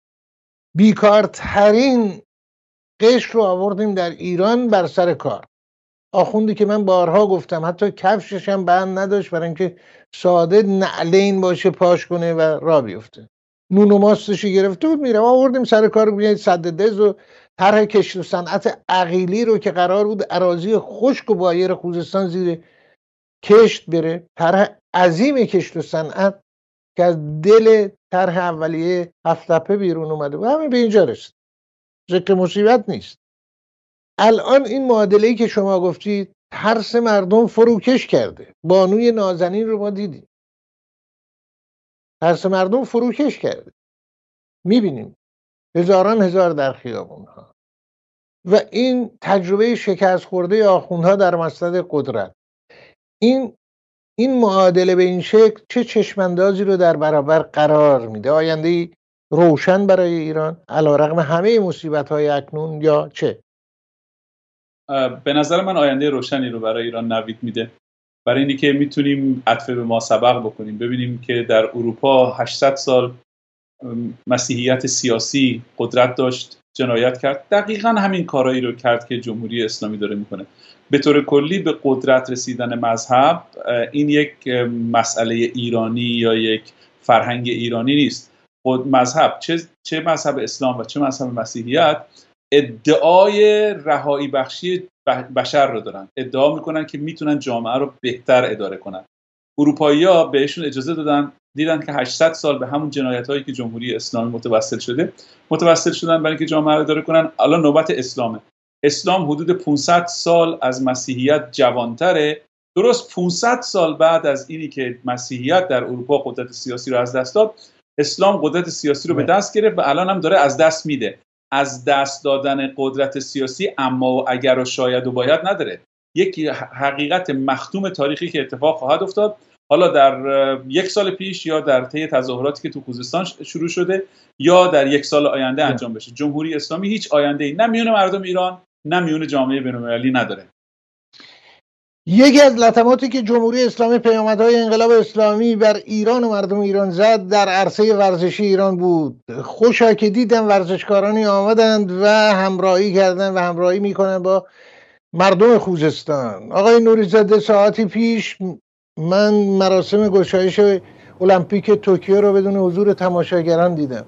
بیکارترین قشر رو آوردیم در ایران بر سر کار. آخوندی که من بارها گفتم حتی کفشش هم بند نداشت برای اینکه ساده نعلین باشه پاش کنه و راه بیفته. نون و ماستش گرفته بود میره، آوردیم سر کار. بیاید سد دز و طرح کشت و صنعت عقیلی رو که قرار بود اراضی خشک و بایر خوزستان زیر کشت بره، طرح عظیم کشت و صنعت که از دل طرح اولیه هفت تپه بیرون اومده و همین به اینجا رسید. ذکر مصیبت نیست. الان این معادله‌ای که شما گفتید ترس مردم فروکش کرده. بانوی نازنین رو ما دیدیم، ترس مردم فروکش کرده. میبینیم هزاران هزار در خیابونها و این تجربه شکست خورده آخوندها در مسند قدرت. این این معادله به این شکل چه چشماندازی رو در برابر قرار میده؟ آینده روشن برای ایران علیرغم همه مصیبت‌های اکنون یا چه؟ به نظر من آینده روشنی رو برای ایران نوید میده، برای اینی که میتونیم عطف به ما سبق بکنیم. ببینیم که در اروپا هشتصد سال مسیحیت سیاسی قدرت داشت، جنایت کرد، دقیقاً همین کارهایی رو کرد که جمهوری اسلامی داره میکنه. به طور کلی به قدرت رسیدن مذهب این یک مسئله ایرانی یا یک فرهنگ ایرانی نیست. خود مذهب، چه چه مذهب اسلام و چه مذهب مسیحیت، ادعای رهایی بخشی بشر رو دارن. ادعا میکنن که میتونن جامعه رو بهتر اداره کنن. اروپایی‌ها بهشون اجازه دادن، دیدن که هشتصد سال به همون جنایتایی که جمهوری اسلامی متوسل شده متوسل شدن برای اینکه جامعه رو اداره کنن. الان نوبت اسلامه. اسلام حدود پانصد سال از مسیحیت جوانتره. درست پانصد سال بعد از اینی که مسیحیت در اروپا قدرت سیاسی رو از دست داد، اسلام قدرت سیاسی رو به دست گرفت و الان هم داره از دست میده. از دست دادن قدرت سیاسی اما و اگر و شاید و باید نداره. یک حقیقت مختوم تاریخی که اتفاق خواهد افتاد، حالا در یک سال پیش یا در طی تظاهراتی که تو خوزستان شروع شده یا در یک سال آینده انجام بشه. جمهوری اسلامی هیچ آینده‌ای نه میون مردم ایران نه میون جامعه بین‌المللی نداره. یکی از لطماتی که جمهوری اسلامی پیامدهای انقلاب اسلامی بر ایران و مردم ایران زد در عرصه ورزشی ایران بود. خوشا که دیدم ورزشکارانی آمدند و همراهی کردند و همراهی میکنند با مردم خوزستان. آقای نوری‌زاده ساعتی پیش من مراسم گشایش المپیک توکیو رو بدون حضور تماشاگران دیدم.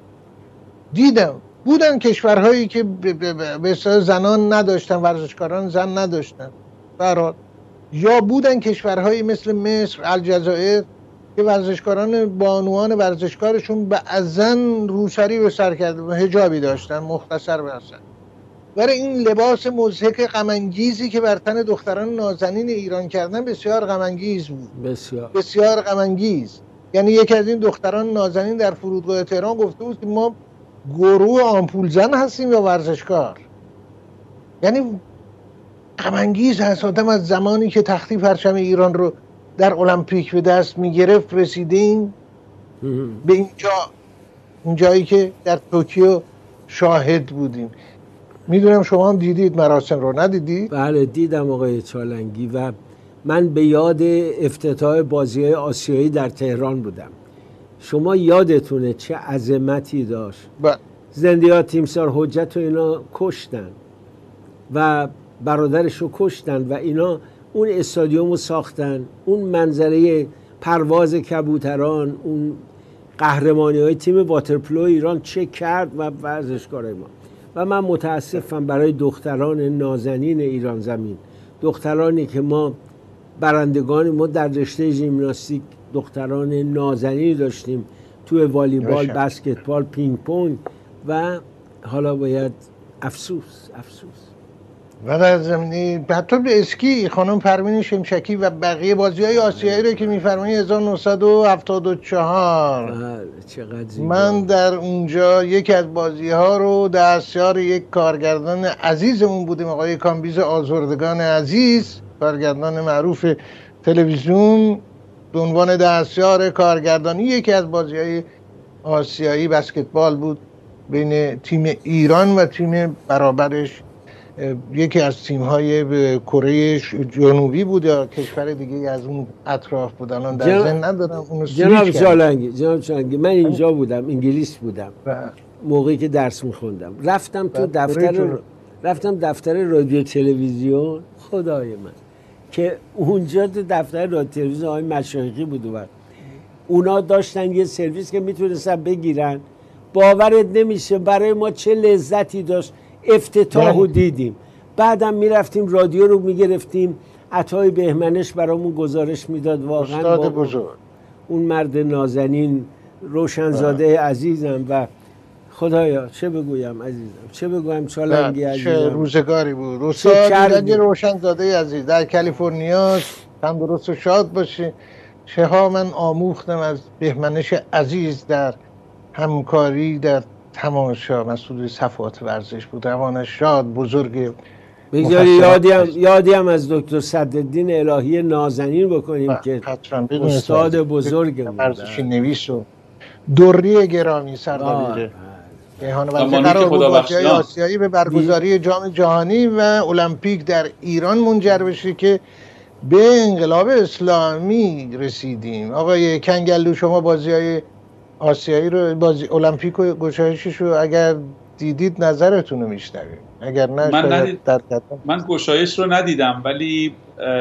دیدم بودن کشورهایی که به اصطلاح زنان نداشتن، ورزشکاران زن نداشتن برات، یا بودن کشورهایی مثل مصر، الجزایر که ورزشکاران بانوان ورزشکارشون بعضن روسری به سر کرده، حجابی داشتن، مختصر بسن. برای این لباس مضحک غم انگیزی که بر تن دختران نازنین ایران کردن بسیار غم انگیز بود. بسیار بسیار غم انگیز. یعنی یکی از این دختران نازنین در فرودگاه تهران گفته بود که ما گروه آمپول زن هستیم یا ورزشکار. یعنی غم انگیز هست. آدم از زمانی که تختی پرچم ایران رو در المپیک به دست میگرفت رسیدیم به اینجا، این جایی که در توکیو شاهد بودیم. میدونم شما هم دیدید مراسم رو، ندیدید؟ بله دیدم آقای چالنگی و من به یاد افتتاح بازی‌های آسیایی در تهران بودم. شما یادتونه چه عظمتی داشت؟ بله. زندیات تیمسار حجت و اینا کشتن و برادرش رو کشتن و اینا اون استادیوم رو ساختن. اون منظره پرواز کبوتران، اون قهرمانی های تیم واترپلو ایران چه کرد و ورزشکارای ما. و من متاسفم برای دختران نازنین ایران زمین، دخترانی که ما برندگان ما در رشته ژیمناستیک دختران نازنین داشتیم، توی والیبال، بسکتبال، پینگ پونگ و حالا باید افسوس افسوس و در زمینی حتی به اسکی خانم پروین شمشکی و بقیه بازی‌های آسیایی رو که می‌فرمایید هزار و نهصد و هفتاد و چهار بله چقدر زیبا. من در اونجا یکی از بازی‌ها رو دستیار یک کارگردان عزیزمون بودیم، آقای کامبیز آزردگان عزیز، کارگردان معروف تلویزیون، به عنوان دستیار کارگردانی یکی از بازی‌های آسیایی بسکتبال بود بین تیم ایران و تیم برابرش، یکی از تیم‌های کره جنوبی بود یا کشور دیگه از اون اطراف بود. الان در ذهن ندارم اونو. جناب چالنگی جناب چالنگی من اینجا بودم، انگلیس بودم موقعی که درس می‌خوندم. رفتم تو دفتر رفتم دفتر رادیو تلویزیون، خدای من که اونجا تو دفتر رادیو تلویزیون آقای مشایخی بود و اونا داشتن یه سرویس که میتونستن بگیرن. باورت نمیشه برای ما چه لذتی داشت. افتتاح رو دیدیم، بعدم میرفتیم رادیو رو میگرفتیم، عطای بهمنش برامون گزارش میداد. واقعا استاد بزرگ، اون مرد نازنین روشنزاده عزیزم و خدایا چه بگویم عزیزم، چه بگویم چالنگی عزیزم، چه روزگاری بود. استاد روشنزاده عزیز در کالیفرنیا، تندرست و شاد باشه. چه ها من آموختم از بهمنش عزیز در همکاری در تماشا. مسئول صفحات ورزش بود، روانش شاد، بزرگ. بگذاری یادی هم, یادی هم از دکتر صدرالدین الهی نازنین بکنیم که استاد بزرگ بود، ورزشی نویس و دوری گرامی سردابیره کیهان ورزش قرار بود بازی‌های آسیایی به برگزاری جام جهانی و المپیک در ایران منجر بشه که به انقلاب اسلامی رسیدیم. آقای کنگلو شما بازی‌های آسیایی رو، بازی المپیک و گشایشش رو اگر دیدید نظرتون رو میشنویم، اگر نه من ندید... در من گشایش رو ندیدم ولی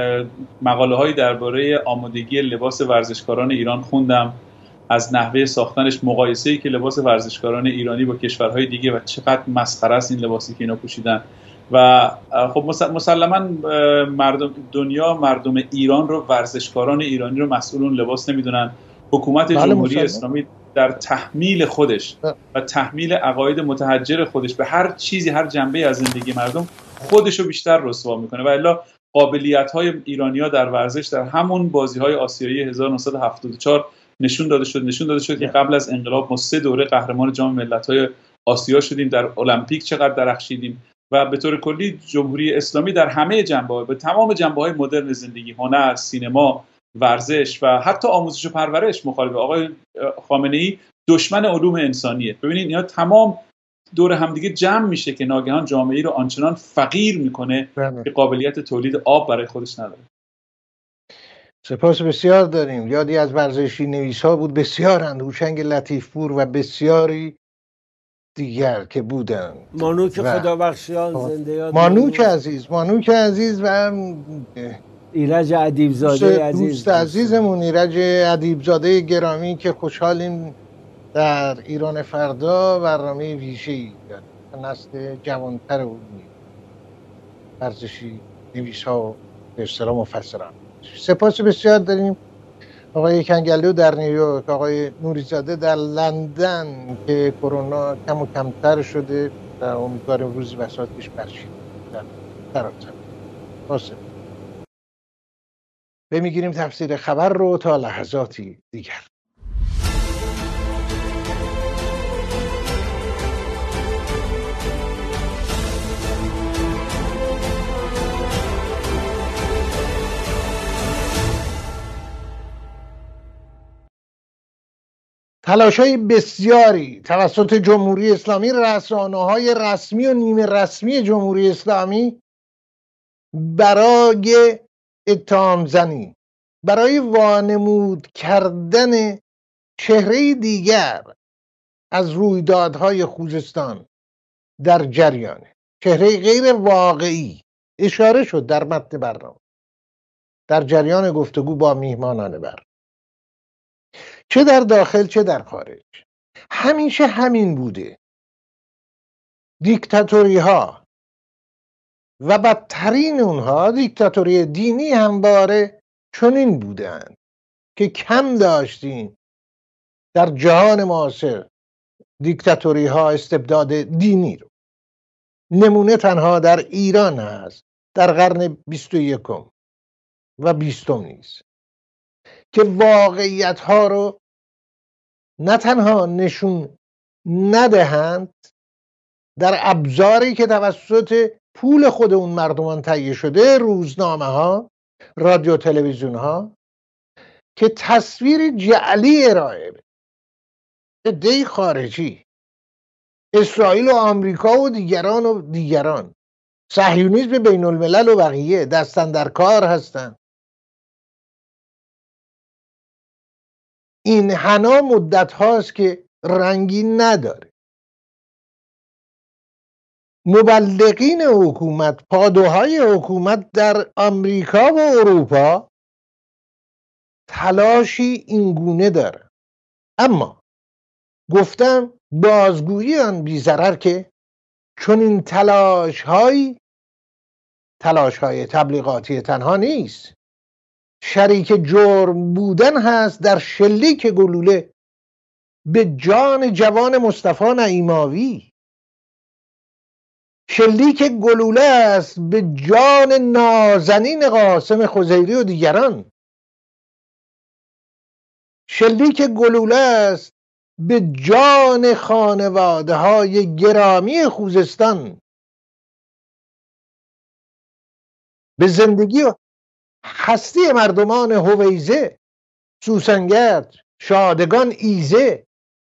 مقاله هایی درباره آمادگی لباس ورزشکاران ایران خوندم، از نحوه ساختنش، مقایسه‌ای که لباس ورزشکاران ایرانی با کشورهای دیگه و چقدر مسخره است این لباسی که اینا پوشیدن. و خب مسلما مردم دنیا مردم ایران رو، ورزشکاران ایرانی رو مسئول اون لباس نمیدونن. حکومت جمهوری اسلامی در تحمیل خودش و تحمیل عقاید متحجر خودش به هر چیزی، هر جنبه از زندگی مردم خودش رو بیشتر رسوا میکنه و الا قابلیت‌های ایرانی‌ها در ورزش در همون بازی‌های آسیایی هزار و نهصد و هفتاد و چهار نشون داده شد نشون داده شد که قبل از انقلاب ما سه دوره قهرمان جام ملت‌های آسیا شدیم، در المپیک چقدر درخشیدیم و به طور کلی جمهوری اسلامی در همه جنبه‌ها، به تمام جنبه‌های مدرن زندگی، هنر، سینما، ورزش و حتی آموزش و پرورش مخالفه. آقای خامنه‌ای دشمن علوم انسانیه. ببینید اینا تمام دور همدیگه جمع میشه که ناگهان جامعه‌ای رو آنچنان فقیر میکنه که قابلیت تولید آب برای خودش نداره. سپاس بسیار داریم. یادی از ورزشی نویس‌ها بود بسیارند، هوشنگ لطیف‌پور و بسیاری دیگر که بودند. مانوک خدابخشیان زنده یاد، مانوک عزیز، مانوک عزیز و ایرج ادیبزاده عزیز، دوست عزیزمون ایرج ادیبزاده گرامی که خوشحالیم در ایران فردا برنامه ویژه‌ای داریم. نسل جوانتر اون ورزشی نویس‌ها به اصطلاح مفسران. سپاس بسیار داریم آقای کنگلو در نیویورک، آقای نوریزاده در لندن که کرونا کم و کمتر شده در امیدواریم روزی بساطش برشید در سرانجام حاصل بمیگیریم تفسیر خبر رو تا لحظاتی دیگر. تلاش‌های بسیاری توسط جمهوری اسلامی، رسانه‌های رسمی و نیمه رسمی جمهوری اسلامی برای اتهام زنی، برای وانمود کردن چهره دیگر از رویدادهای خوزستان در جریانه، چهره غیر واقعی. اشاره شد در متن برنامه در جریان گفتگو با میهمانان برنامه، چه در داخل چه در خارج. همیشه همین بوده. دیکتاتوری ها و بدترین اونها دیکتاتوری دینی همواره چنین بودند که کم داشتیم در جهان معاصر دیکتاتوری ها استبداد دینی رو. نمونه تنها در ایران هست در قرن بیست و یکم و بیستم نیست که واقعیت ها رو نه تنها نشون ندهند در ابزاری که توسط پول خود اون مردمان تهیه شده، روزنامه ها، رادیو تلویزیون ها، که تصویر جعلی ارائه بده. عده خارجی، اسرائیل و آمریکا و دیگران و دیگران، صهیونیسم بین الملل و بقیه دستن در کار هستند. این حنا مدت هاست که رنگی نداره. مبلغین حکومت، پادوهای حکومت در آمریکا و اروپا تلاشی اینگونه داره، اما گفتم بازگویی آن بی ضرر که چون این تلاش های تلاش های تبلیغاتی تنها نیست، شریک جرم بودن هست در شلیک گلوله به جان جوان مصطفی نعیماوی، شلیک گلوله است به جان نازنین قاسم خضیری و دیگران، شلیک گلوله است به جان خانواده های گرامی خوزستان، به زندگی و هستی مردمان هویزه، سوسنگرد، شادگان، ایزه.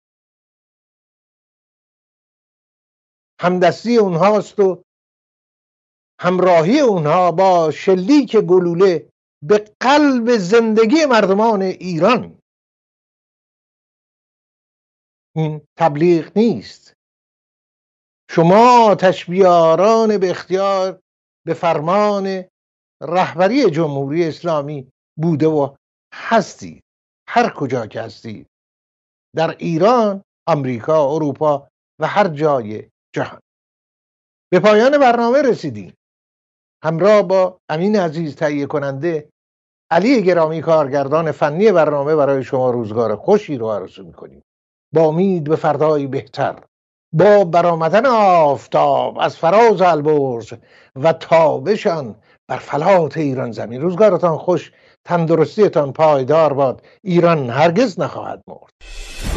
همدستی اونهاست و همراهی اونها با شلیک گلوله به قلب زندگی مردمان ایران. این تبلیغ نیست. شما آتش بیاران به اختیار به فرمان رهبری جمهوری اسلامی بوده و هستید، هر کجا که هستید، در ایران، آمریکا، اروپا و هر جای جهان. به پایان برنامه رسیدیم. همراه با امین عزیز تهیه کننده، علی گرامی کارگردان فنی برنامه برای شما روزگار خوشی رو آرزو می‌کنیم. با امید به فردایی بهتر، با برآمدن آفتاب از فراز البرز و تابشان بر فلات ایران زمین. روزگارتان خوش، تندرستیتان پایدار باد. ایران هرگز نخواهد مرد.